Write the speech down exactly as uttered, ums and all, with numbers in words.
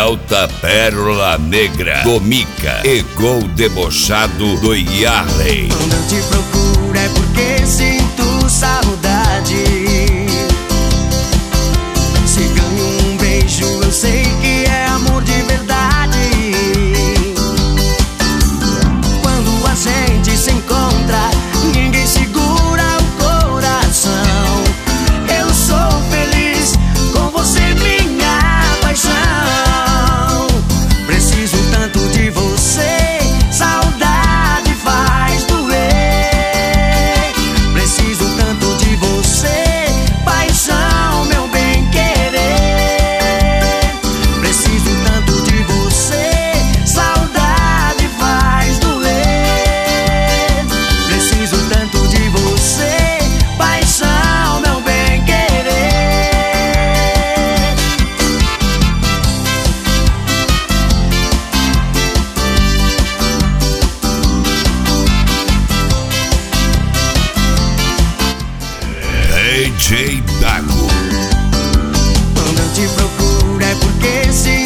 Delta Pérola Negra do Mica e Gol Debochado do Yarley. Quando eu te procuro é porque sinto saudade. Se ganho um beijo eu sei que é amor de verdade. Quando a gente se encontra, ninguém segura o coração. Eu sou feliz com você, minha paixão. Preciso tanto de você, saudade faz doer. Preciso tanto de você, paixão, meu bem querer. Preciso tanto de você, saudade faz doer. Preciso tanto de você, paixão, meu bem querer. D J Dago. Quando eu te procuro é porque se